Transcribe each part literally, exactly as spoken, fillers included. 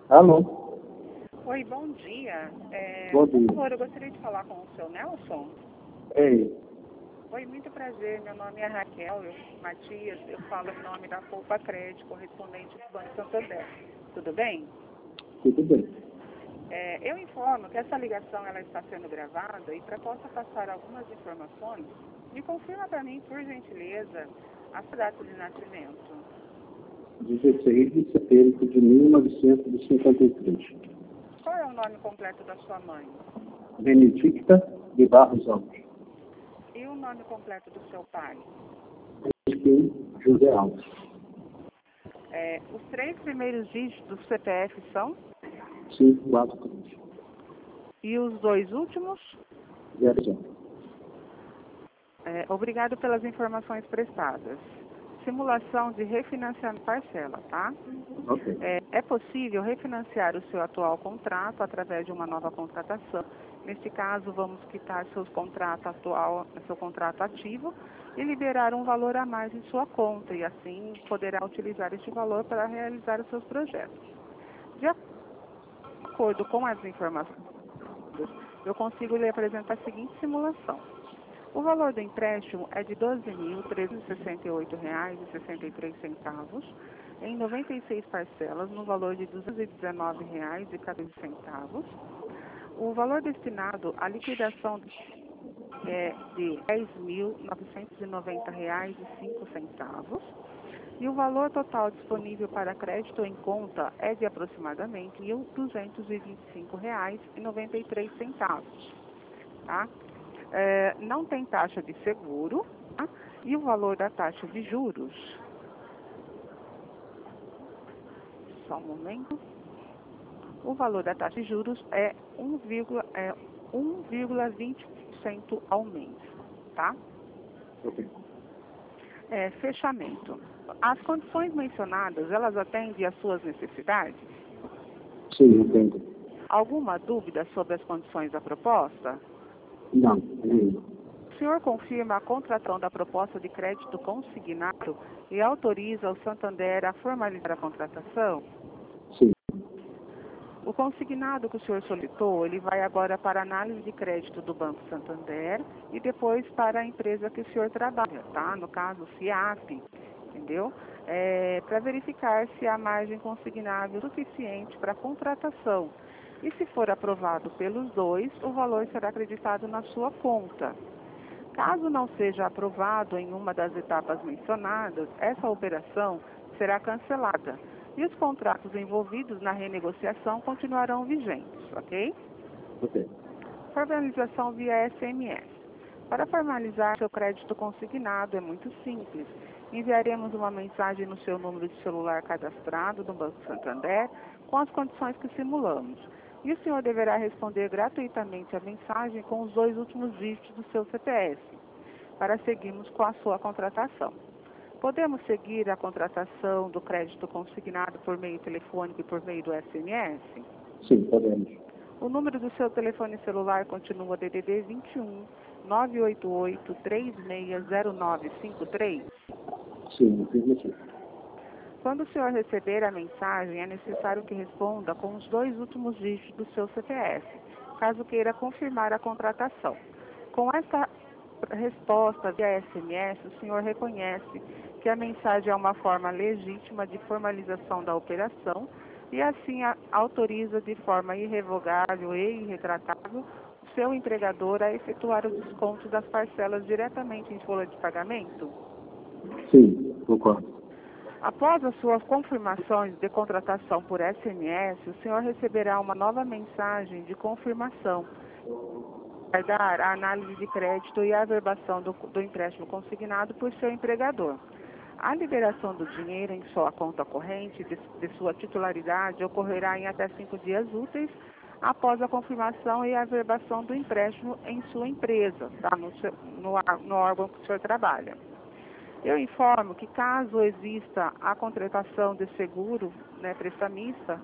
Alô? Oi, bom dia. É, Bom por dia. favor, eu gostaria de falar com o seu Nelson. Ei, Oi, muito prazer. Meu nome é Raquel, eu Matias. Eu falo em nome da Poupa Crédito, correspondente do Banco Santander. Tudo bem? tudo bem. É, eu informo que essa ligação ela está sendo gravada e para possa passar algumas informações, me confirma para mim, por gentileza, a sua data de nascimento. dezesseis de setembro de mil novecentos e cinquenta e três. Qual é o nome completo da sua mãe? Benedicta de Barros Alves. E o nome completo do seu pai? Crispim José Alves. É, os três primeiros dígitos do C P F são? cinco quatro três. E os dois últimos? zero zero. É, obrigado pelas informações prestadas. Simulação de refinanciamento parcela, tá? Ok. É, é possível refinanciar o seu atual contrato através de uma nova contratação. Neste caso, vamos quitar seu contrato atual, seu contrato ativo e liberar um valor a mais em sua conta e assim poderá utilizar este valor para realizar os seus projetos. De acordo com as informações, eu consigo lhe apresentar a seguinte simulação. O valor do empréstimo é de doze mil trezentos e sessenta e oito reais e sessenta e três centavos em noventa e seis parcelas no valor de duzentos e dezenove reais e quatorze centavos. O valor destinado à liquidação é de dez mil novecentos e noventa reais e cinco centavos. E o valor total disponível para crédito em conta é de aproximadamente mil duzentos e vinte e cinco reais e noventa e três centavos. Tá? É, não tem taxa de seguro, tá? E o valor da taxa de juros, só um momento, o valor da taxa de juros é um vírgula vinte por cento ao mês, tá? Ok. É, fechamento. As condições mencionadas, elas atendem às suas necessidades? Sim, entendo. Alguma dúvida sobre as condições da proposta? Não, não. O senhor confirma a contratação da proposta de crédito consignado e autoriza o Santander a formalizar a contratação? Sim, O consignado que o senhor solicitou, ele vai agora para a análise de crédito do Banco Santander e depois para a empresa que o senhor trabalha, tá? No caso, o FIAP, entendeu? É, para verificar se há margem consignável suficiente para a contratação. E se for aprovado pelos dois, o valor será acreditado na sua conta. Caso não seja aprovado em uma das etapas mencionadas, essa operação será cancelada e os contratos envolvidos na renegociação continuarão vigentes, ok? ok. Formalização via S M S. Para formalizar seu crédito consignado é muito simples. Enviaremos uma mensagem no seu número de celular cadastrado no Banco Santander com as condições que simulamos. E o senhor deverá responder gratuitamente a mensagem com os dois últimos dígitos do seu C P F, para seguirmos com a sua contratação. Podemos seguir a contratação do crédito consignado por meio telefônico e por meio do S M S? Sim, podemos. O número do seu telefone celular continua D D D vinte e um, nove oito oito, três seis zero nove cinco três? Sim, afirmativo. Quando o senhor receber a mensagem, é necessário que responda com os dois últimos dígitos do seu C P F, caso queira confirmar a contratação. Com essa resposta via S M S, o senhor reconhece que a mensagem é uma forma legítima de formalização da operação e assim a, autoriza de forma irrevogável e irretratável o seu empregador a efetuar o desconto das parcelas diretamente em folha de pagamento? Sim, concordo. Após as suas confirmações de contratação por S M S, o senhor receberá uma nova mensagem de confirmação. Vai dar a análise de crédito e a averbação do, do empréstimo consignado por seu empregador. A liberação do dinheiro em sua conta corrente de, de sua titularidade ocorrerá em até cinco dias úteis após a confirmação e a averbação do empréstimo em sua empresa, tá? no, seu, no, no órgão que o senhor trabalha. Eu informo que caso exista a contratação de seguro, né, prestamista,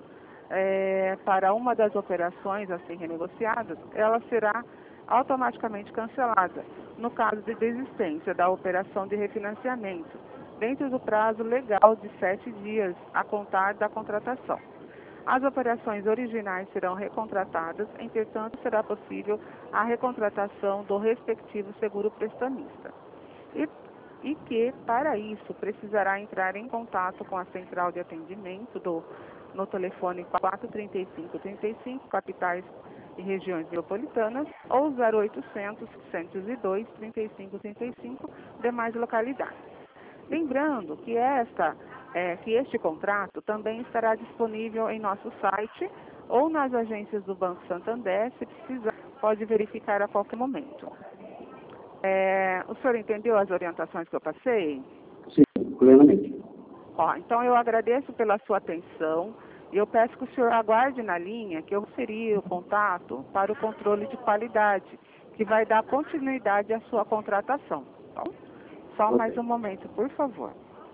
é, para uma das operações a serem renegociadas, ela será automaticamente cancelada, no caso de desistência da operação de refinanciamento, dentro do prazo legal de sete dias a contar da contratação. As operações originais serão recontratadas, entretanto, será possível a recontratação do respectivo seguro prestamista. E, e que, para isso, precisará entrar em contato com a central de atendimento do, no telefone quatro três cinco, três cinco, capitais e regiões metropolitanas, ou zero oitocentos, seiscentos e dois, trinta e cinco, trinta e cinco, demais localidades. Lembrando que, esta, é, que este contrato também estará disponível em nosso site ou nas agências do Banco Santander, se precisar, pode verificar a qualquer momento. É, o senhor entendeu as orientações que eu passei? Sim, plenamente. Ó, então eu agradeço pela sua atenção e eu peço que o senhor aguarde na linha que eu referi o contato para o controle de qualidade, que vai dar continuidade à sua contratação. Tá? Só Ok. mais um momento, por favor.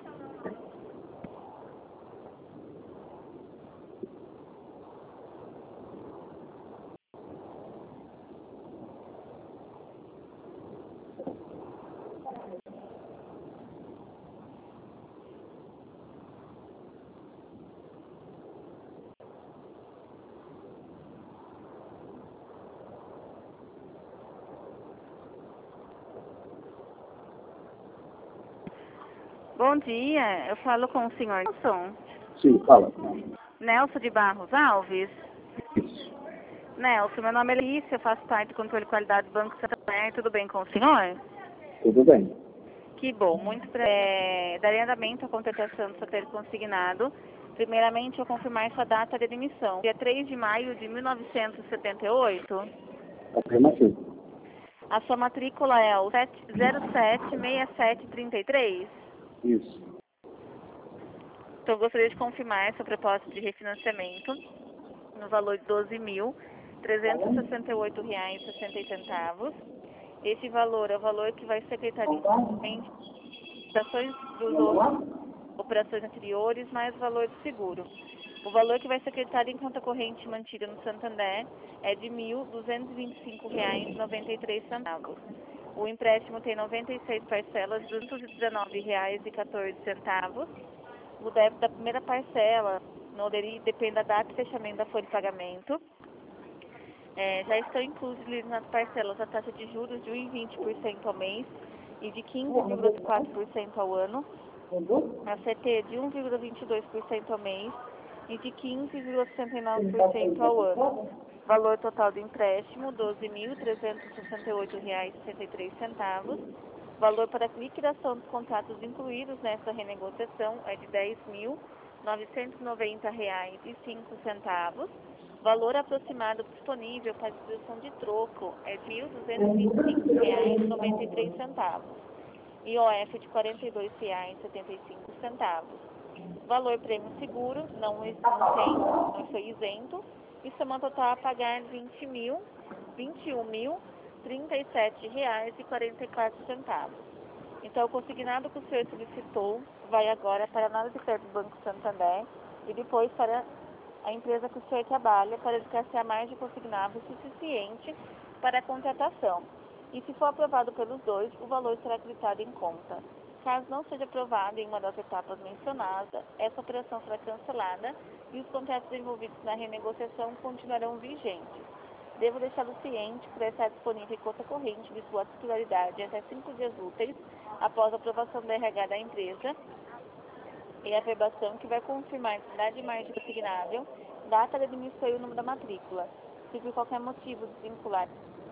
Bom dia, eu falo com o senhor Nelson. Sim, fala. Nelson de Barros Alves. Isso. Nelson, meu nome é Leícia, eu faço parte do controle de qualidade do Banco Santander. Tudo bem com o senhor? Tudo bem. Que bom, muito pra... é, darei andamento à contratação do sorteio consignado. Primeiramente, eu confirmar sua data de admissão. Dia três de maio de mil novecentos e setenta e oito. Afirmativo. A sua matrícula é o zero sete seis sete três três. Isso. Então, eu gostaria de confirmar essa proposta de refinanciamento no valor de doze mil trezentos e sessenta e oito reais e sessenta centavos. Esse valor é o valor que vai ser acreditado em operações dos outros, operações anteriores, mais o valor do seguro. O valor que vai ser acreditado em conta corrente mantida no Santander é de mil duzentos e vinte e cinco reais e noventa e três centavos. O empréstimo tem noventa e seis parcelas de duzentos e dezenove reais e quatorze centavos. O débito da primeira parcela não depende da data de fechamento da folha de pagamento. É, já estão inclusos nas parcelas a taxa de juros de um vírgula vinte por cento ao mês e de quinze vírgula quatro por cento ao ano, a C T de um vírgula vinte e dois por cento ao mês e de quinze vírgula sessenta e nove por cento ao ano. Valor total do empréstimo, doze mil trezentos e sessenta e oito reais e sessenta e três centavos. Valor para liquidação dos contratos incluídos nessa renegociação é de dez mil novecentos e noventa reais e cinco centavos. Valor aproximado disponível para distribuição de troco é de mil duzentos e vinte e cinco reais e noventa e três centavos. I O F de quarenta e dois reais e setenta e cinco centavos. Valor prêmio seguro não, não tem, não foi isento. E soma total a pagar vinte mil, vinte e um mil, trinta e sete reais e quarenta e quatro centavos. Então, o consignado que o senhor solicitou vai agora para a análise de crédito do Banco Santander e depois para a empresa que o senhor trabalha para dedicar-se a mais de consignável suficiente para a contratação. E se for aprovado pelos dois, o valor será acreditado em conta. Caso não seja aprovado em uma das etapas mencionadas, essa operação será cancelada e os contratos envolvidos na renegociação continuarão vigentes. Devo deixá-lo ciente que estar disponível em conta corrente de sua titularidade até cinco dias úteis após a aprovação da R H da empresa e a verbação que vai confirmar a cidade de margem consignável, data de admissão e o número da matrícula. Se por qualquer motivo desvincular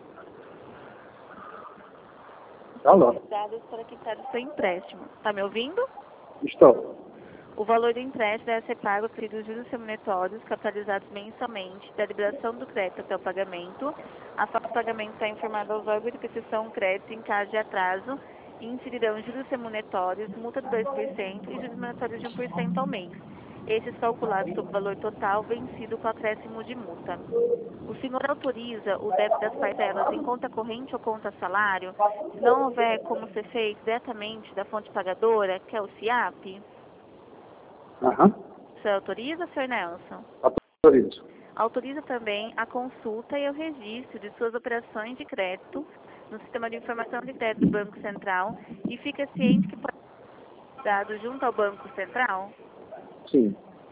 Alô? os dados para quitar o seu empréstimo. Está me ouvindo? Estou. O valor do empréstimo deve ser pago pelos juros remuneratórios capitalizados mensalmente da liberação do crédito até o pagamento. A falta de pagamento está informada aos órgãos de prestação de crédito em caso de atraso e incidirão juros remuneratórios, multa de dois por cento e juros remuneratórios de um por cento ao mês. Esses calculados sobre o valor total vencido com acréscimo de multa. O senhor autoriza o débito das parcelas em conta corrente ou conta salário, se não houver como ser feito diretamente da fonte pagadora, que é o C I A P? Aham. O senhor autoriza, senhor Nelson? Autorizo. Autoriza também a consulta e o registro de suas operações de crédito no Sistema de Informação de Crédito do Banco Central e fica ciente que pode ser dado junto ao Banco Central? Sim.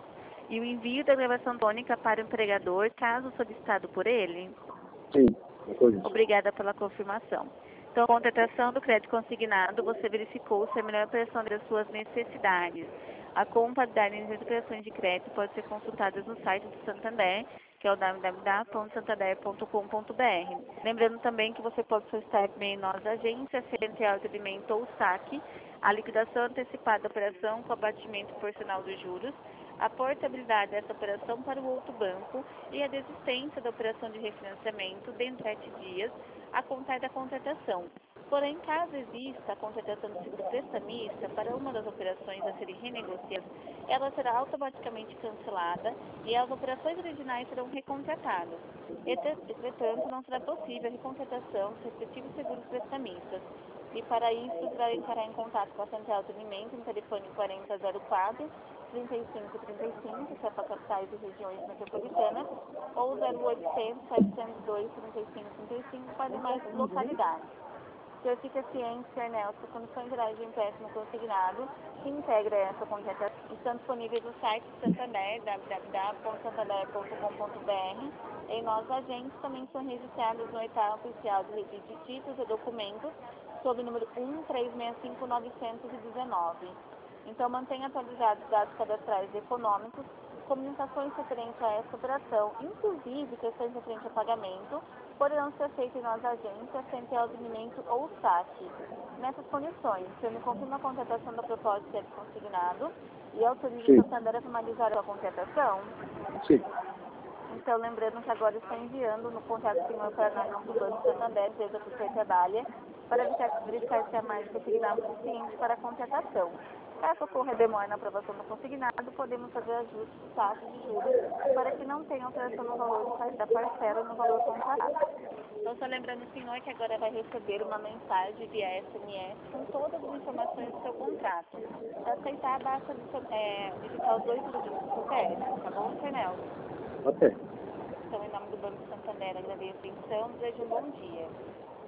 e o envio da gravação tônica para o empregador, caso solicitado por ele? Sim, depois disso. Obrigada pela confirmação. Então, a contratação do crédito consignado, você verificou se é a melhor operação das suas necessidades. A compatibilidade das operações de crédito pode ser consultada no site do Santander, que é o w w w ponto santander ponto com ponto b r. Lembrando também que você pode solicitar por e-mail nossa agência, Central de Atendimento ou saque, a liquidação antecipada da operação com abatimento proporcional dos juros, a portabilidade dessa operação para o outro banco e a desistência da operação de refinanciamento dentro de sete dias a contar da contratação. Porém, caso exista a contratação do seguro prestamista para uma das operações a serem renegociadas, ela será automaticamente cancelada e as operações originais serão recontratadas. Entretanto, não será possível a recontratação dos respectivos seguros prestamistas. E para isso, deverá entrar em contato com a Central de Atendimento no telefone quarenta zero quatro, trinta e cinco trinta e cinco, que é para capitais e regiões metropolitanas, ou zero oitocentos, setecentos e dois, trinta e cinco trinta e cinco para demais localidades. O senhor fica ciente, senhor Nelson, que as condições gerais de empréstimo consignado que integra essa contratação estão disponíveis no site do Santander, w w w ponto santander ponto com ponto b r. Em nossos agentes também são registrados no edital oficial de registro de títulos e documentos sob o número um três seis cinco nove um nove. Então, mantenha atualizados os dados cadastrais e econômicos, comunicações referentes a essa operação, inclusive questões referentes a pagamento, poderão ser feitas em nossa agência, Central de Atendimento ou saque. Nessas condições, o senhor me confirma a contratação da proposta de crédito consignado e autoriza o Santander a formalizar a contratação? Sim. Então, lembrando que agora está enviando no contato do senhor Paraná do Banco Santander, empresa que o senhor trabalha, para verificar, verificar se a margem consignada é suficiente para a contratação. Caso ocorra demora na aprovação do consignado, podemos fazer ajustes de taxas de juros para que não tenha alteração no valor da parcela no valor contratado. Então, só lembrando o senhor que agora vai receber uma mensagem via S M S com todas as informações do seu contrato. Para aceitar, basta é, digitar os dois números do seu C P, tá bom, senhor Nelson? Ok. Então, em nome do Banco Santander, agradeço a atenção, desejo um bom dia.